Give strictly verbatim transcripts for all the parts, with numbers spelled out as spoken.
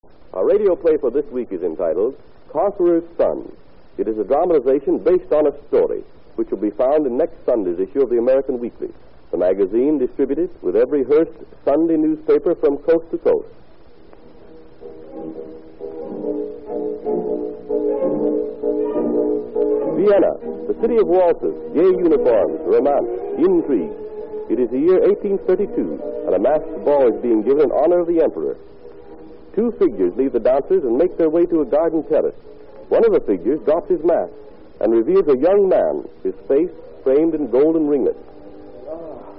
Our radio play for this week is entitled Conqueror's Son. It is a dramatization based on a story, which will be found in next Sunday's issue of the American Weekly, the magazine distributed with every Hearst Sunday newspaper from coast to coast. Vienna, the city of waltzes, gay uniforms, romance, intrigue. It is the year eighteen thirty-two, and a masked ball is being given in honor of the emperor. Two figures leave the dancers and make their way to a garden terrace. One of the figures drops his mask and reveals a young man, his face framed in golden ringlets. Ah.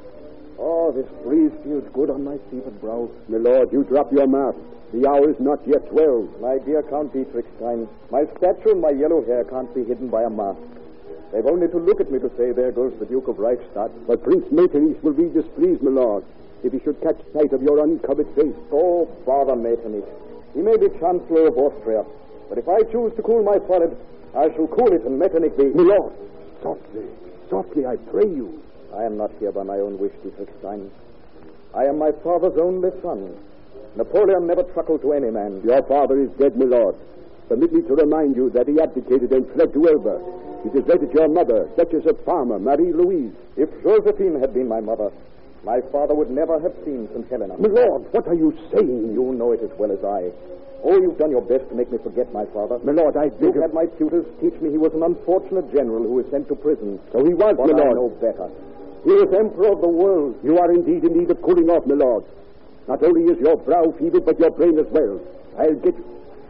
Oh, this breeze feels good on my fevered brow. My lord, you drop your mask. The hour is not yet twelve. My dear Count Dietrichstein, my stature and my yellow hair can't be hidden by a mask. They've only to look at me to say, there goes the Duke of Reichstadt. But Prince Metternich will be displeased, my lord, if he should catch sight of your uncovered face. Oh, bother Metternich. He may be Chancellor of Austria, but if I choose to cool my forehead, I shall cool it and Metternich be... My lord, softly, softly, I pray you. I am not here by my own wish, Dietrichstein. I am my father's only son. Napoleon never truckled to any man. Your father is dead, my lord. Permit me to remind you that he abdicated and fled to Elba. He deserted your mother, Duchess of Parma, Marie-Louise. If Josephine had been my mother, my father would never have seen Saint Helena. My lord, what are you saying? You know it as well as I. Oh, you've done your best to make me forget my father. My lord, I beg you. Had my tutors teach me he was an unfortunate general who was sent to prison. So he was, but my lord. I know better. He was emperor of the world. You are indeed in need of cooling off, my lord. Not only is your brow fevered, but your brain as well. I'll get you.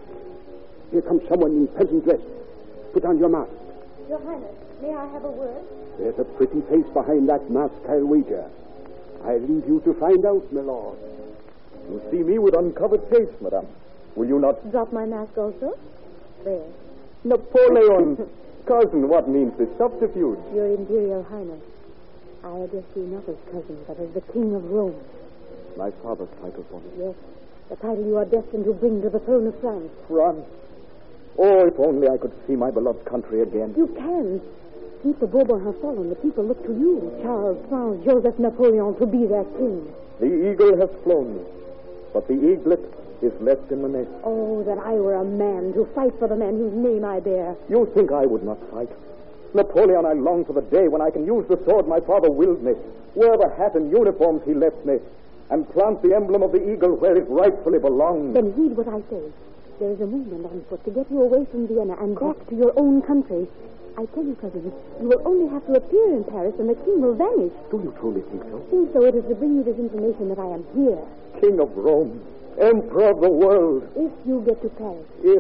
Here comes someone in peasant dress. Put on your mask. Your Highness, may I have a word? There's a pretty face behind that mask, I'll wager. I leave you to find out, my lord. You see me with uncovered face, madame. Will you not... Drop my mask also? There. Napoleon! Cousin, what means this subterfuge? Your Imperial Highness, I address you not as cousin, but as the King of Rome. My father's title for me. Yes, the title you are destined to bring to the throne of France. France? Oh, if only I could see my beloved country again. You can. Since the Bourbons have fallen, the people look to you, Charles, France, Joseph Napoleon, to be their king. The eagle has flown, but the eaglet is left in the nest. Oh, that I were a man to fight for the man whose name I bear. You think I would not fight? Napoleon, I long for the day when I can use the sword my father willed me, wear the hat and uniforms he left me, and plant the emblem of the eagle where it rightfully belongs. Then heed what I say. There is a movement on foot to get you away from Vienna and back to your own country. I tell you, cousin, you will only have to appear in Paris and the king will vanish. Do you truly think so? Think so. It is to bring you this information that I am here. King of Rome, emperor of the world. If you get to Paris. If.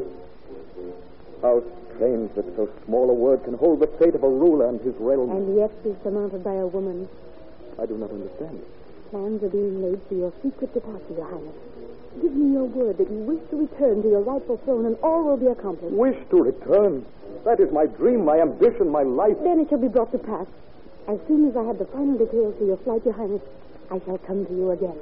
How strange that so small a word can hold the fate of a ruler and his realm. And yet be surmounted by a woman. I do not understand. Plans are being made for your secret departure, Your Highness. Give me your word that you wish to return to your rightful throne and all will be accomplished. Wish to return? That is my dream, my ambition, my life. Then it shall be brought to pass. As soon as I have the final details for your flight, Your Highness, I shall come to you again.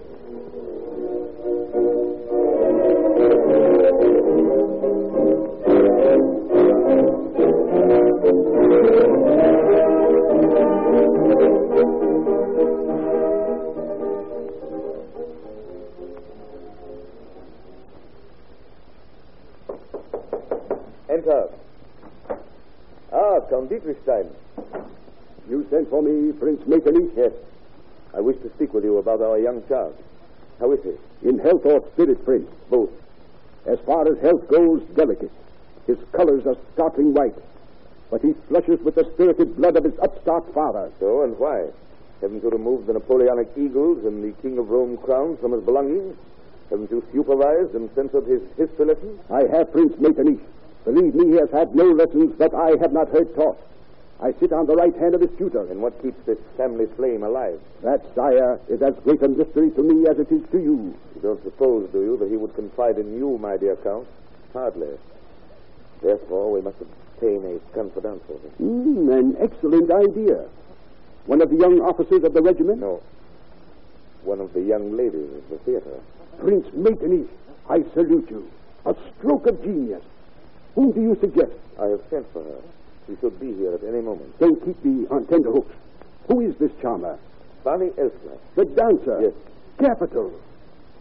Enter. Ah, Count Dietrichstein. You sent for me, Prince Metternich? Yes. I wish to speak with you about our young Charles. How is he? In health or spirit, Prince? Both. As far as health goes, delicate. His colors are startling white. But he flushes with the spirited blood of his upstart father. So, and why? Haven't you removed the Napoleonic eagles and the King of Rome crowns from his belongings? Haven't you supervised and censored his history lessons? I have, Prince Metternich. Believe me, he has had no lessons that I have not heard taught. I sit on the right hand of his tutor. And what keeps this family flame alive? That, sire, is as great a mystery to me as it is to you. You don't suppose, do you, that he would confide in you, my dear Count? Hardly. Therefore, we must obtain a confidant for him. Mm, an excellent idea. One of the young officers of the regiment? No. One of the young ladies of the theater. Prince Metternich, I salute you. A stroke of genius. Whom do you suggest? I have sent for her. She should be here at any moment. Don't keep me on tenterhooks. Who is this charmer? Fanny Elsner. The dancer? Yes. Capital.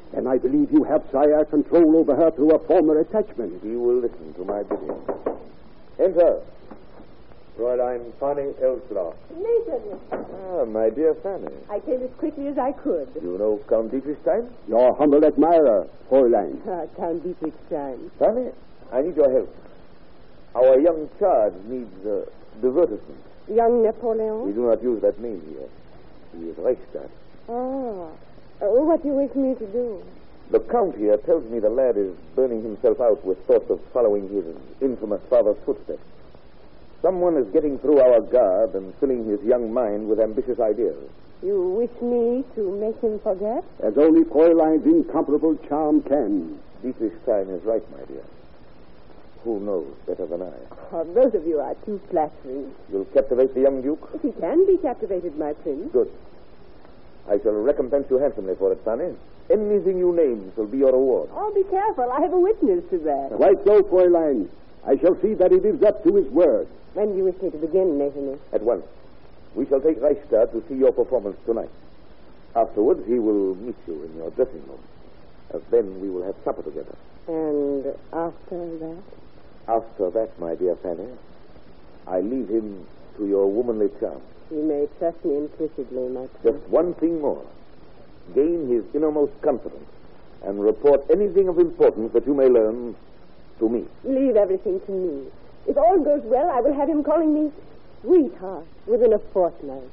Then I believe you have, sire, control over her through a former attachment. He will listen to my bidding. Enter. Fräulein Fanny Elsler. Nathan, Ah, my dear Fanny. I came as quickly as I could. You know Count Dietrichstein? Your humble admirer, Fräulein. Ah, Count Dietrichstein. Fanny, I need your help. Our young charge needs uh, divertisement. Young We Napoleon? do not use that name here. He is Reichstag. Oh. oh. What do you wish me to do? The Count here tells me the lad is burning himself out with thoughts of following his infamous father's footsteps. Someone is getting through our guard and filling his young mind with ambitious ideas. You wish me to make him forget? As only Fräulein's incomparable charm can. Dietrichstein is right, my dear. Who knows better than I? Oh, both of you are too flattering. You'll captivate the young duke? He can be captivated, my prince. Good. I shall recompense you handsomely for it, Fanny. Anything you name shall be your reward. Oh, be careful. I have a witness to that. Right so, Fräulein. I shall see that he lives up to his word. When do you wish me to begin, Nathan? At once. We shall take Reichstag to see your performance tonight. Afterwards, he will meet you in your dressing room. And then we will have supper together. And after that? After that, my dear Fanny, I leave him to your womanly charm. You may trust me implicitly, my prince. Just one thing more. Gain his innermost confidence and report anything of importance that you may learn to me. Leave everything to me. If all goes well, I will have him calling me sweetheart within a fortnight.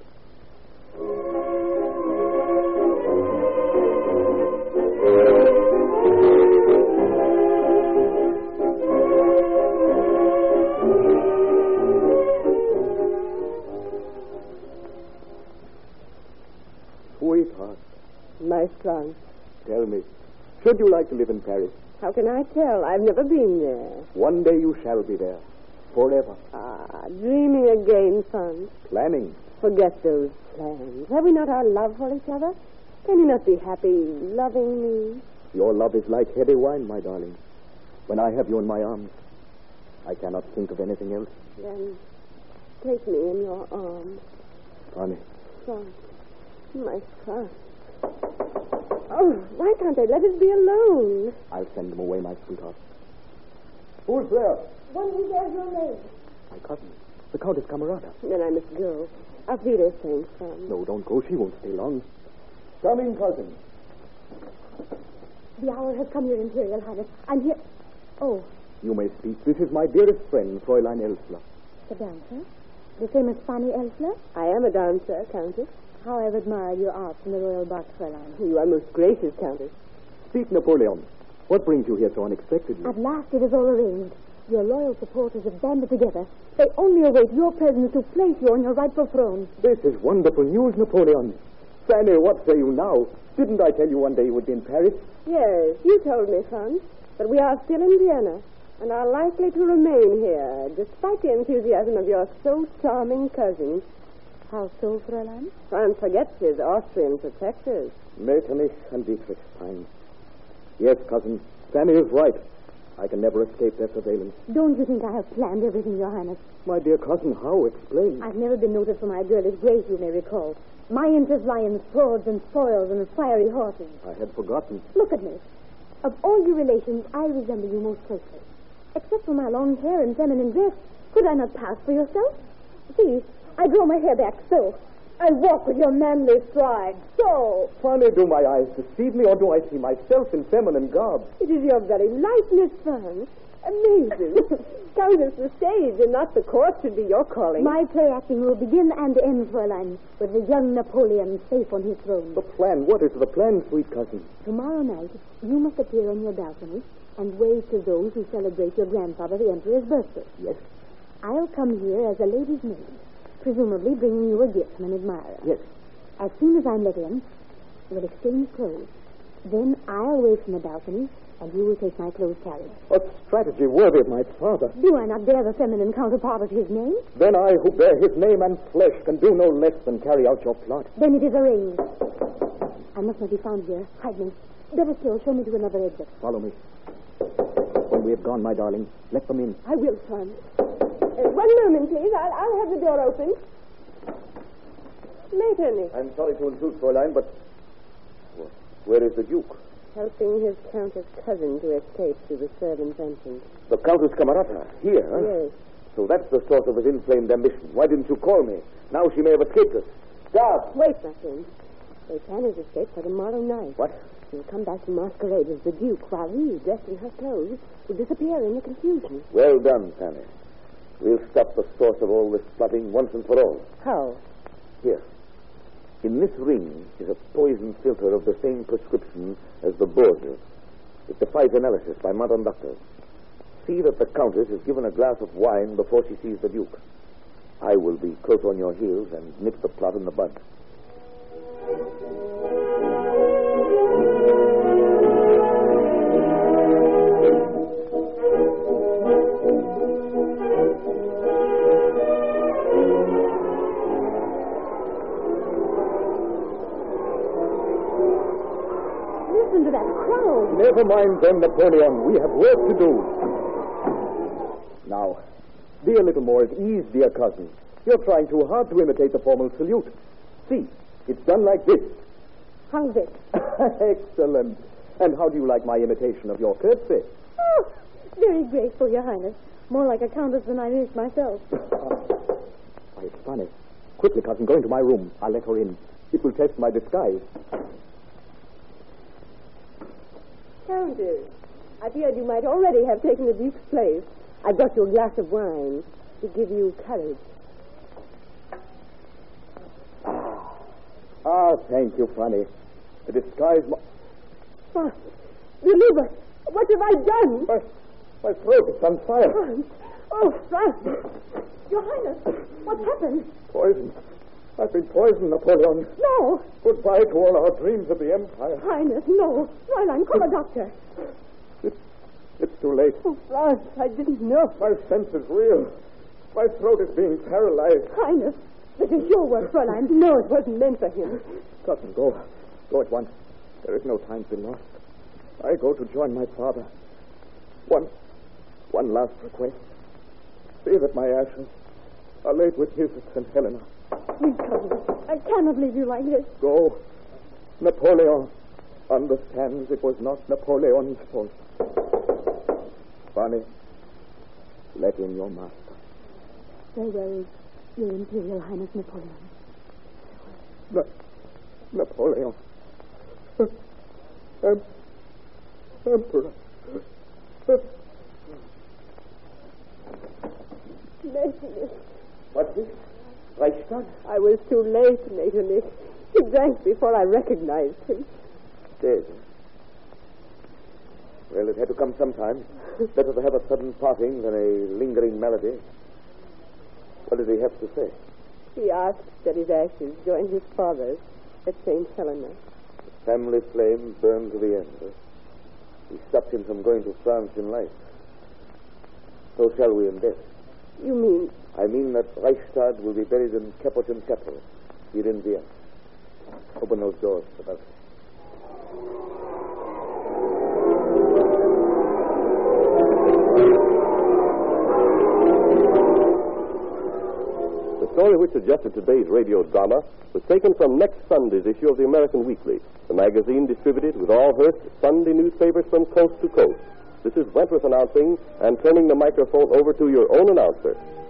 Sweetheart, My son, tell me, should you like to live in Paris? how can I tell? I've never been there. One day you shall be there. Forever. Ah, dreaming again, son. Planning. Forget those plans. Have we not our love for each other? Can you not be happy loving me? Your love is like heavy wine, my darling. When I have you in my arms, I cannot think of anything else. Then take me in your arms, Honey, son. My son. Oh, why can't they let us be alone? I'll send them away, my sweetheart. Who's there? One who bears your name. My cousin, the Countess Camerata. Then I must go. Auf Wiedersehen, son. No, don't go. She won't stay long. Come in, cousin. The hour has come, Your Imperial Highness. I'm here. Oh, You may speak. This is my dearest friend, Fräulein Elsler. the dancer? The famous Fanny Elsler? I am a dancer, Countess. How I've admired your art in the royal box, Fräulein. You are most gracious, Countess. Speak, Napoleon. What brings you here so unexpectedly? At last it is all arranged. Your loyal supporters have banded together. They only await your presence to place you on your rightful throne. This is wonderful news, Napoleon. Fanny, what say you now? Didn't I tell you one day you would be in Paris? Yes, you told me, son. But we are still in Vienna and are likely to remain here, despite the enthusiasm of your so charming cousin. How so, Fräulein? France forgets his Austrian protectors. Metternich and Dietrichstein. Yes, cousin. Fanny is right. I can never escape their surveillance. Don't you think I have planned everything, Your Highness? My dear cousin, how? Explain. I've never been noted for my girlish grace, you may recall. My interests lie in swords and spoils and fiery horses. I had forgotten. Look at me. Of all your relations, I resemble you most closely. Except for my long hair and feminine dress, could I not pass for yourself? See, I draw my hair back so. I walk with your manly stride, so. Fanny, do my eyes deceive me, or do I see myself in feminine garb? It is your very likeness, son. Amazing. Countess, the stage and not the court should be your calling. My play acting will begin and end, Fräulein, with the young Napoleon safe on his throne. The plan. What is the plan, sweet cousin? Tomorrow night, you must appear on your balcony and wave to those who celebrate your grandfather, the Emperor's birthday. Yes. I'll come here as a lady's maid, presumably bringing you a gift from an admirer. Yes. As soon as I'm let in, we'll exchange clothes. Then I'll wave from the balcony, and you will take my clothes carriage. A strategy worthy of my father. Do I not bear the feminine counterpart of his name? Then I, who bear his name and flesh, can do no less than carry out your plot. Then it is arranged. I must not be found here. Hide me. Better still, show me to another exit. Follow me. When we have gone, my darling, let them in. I will, son. Uh, one moment, please. I'll, I'll have the door open. Metternich. I'm sorry to intrude, Fräulein, but... Well, where is the Duke? Helping his Countess cousin to escape through the servant's entrance. The Countess Camerata, here, huh? Yes. So that's the source of his inflamed ambition. Why didn't you call me? Now she may have escaped us. Guard! Wait, my friend. They plan his escape for tomorrow night. What? She will come back to masquerade as the Duke, while he, dressed in her clothes, will disappear in the confusion. Well done, Fanny. We'll stop the source of all this plotting once and for all. How? Here. In this ring is a poison filter of the same prescription as the Borgia. It defies analysis by modern doctors. See that the Countess is given a glass of wine before she sees the Duke. I will be close on your heels and nip the plot in the bud. Listen to that crowd. Never mind them, Napoleon. We have work to do. Now, be a little more at ease, dear cousin. You're trying too hard to imitate the formal salute. See, it's done like this. How's it? Excellent. And how do you like my imitation of your curtsy? Oh, very graceful, Your Highness. More like a countess than I make myself. Why, it's funny. Quickly, cousin, go into my room. I'll let her in. It will test my disguise. Countess, I feared you might already have taken the Duke's place. I brought you a glass of wine to give you courage. Ah, thank you, Fanny. The disguise... My... Franz, Believer, what have I done? My, my throat is on fire. Franz. Oh, Franz. Your Highness, what's happened? Poison. I've been poisoned, Napoleon. No. Goodbye to all our dreams of the Empire. Highness, no. Fräulein, call a doctor. It's, it's too late. Oh, Franz, I didn't know. My senses reel. My throat is being paralyzed. Highness, this is your work, Fräulein. No, it wasn't meant for him. Cousin, go. Go at once. There is no time to be lost. I go to join my father. One, one last request. See that my ashes are laid with his at Saint Helena. Please, cousin, I cannot leave you like this. Go. Napoleon understands it was not Napoleon's fault. Fanny, let in your master. Very well, Your Imperial Highness Napoleon. Na- Napoleon. Em- Emperor. Metternich. What's this? Reichstag? I was too late, Metternich. He drank before I recognized him. Dead. Well, it had to come sometime. Better to have a sudden parting than a lingering malady. What did he have to say? He asked that his ashes join his father's at Saint Helena. The family flame burned to the end. He stopped him from going to France in life. So shall we in death. You mean... I mean that Reichstag will be buried in Capuchin Chapel, here in Vienna. Open those doors, Sebastian. The story which suggested today's radio drama was taken from next Sunday's issue of the American Weekly, the magazine distributed with all Hearst Sunday newspapers from coast to coast. This is Wentworth announcing and turning the microphone over to your own announcer.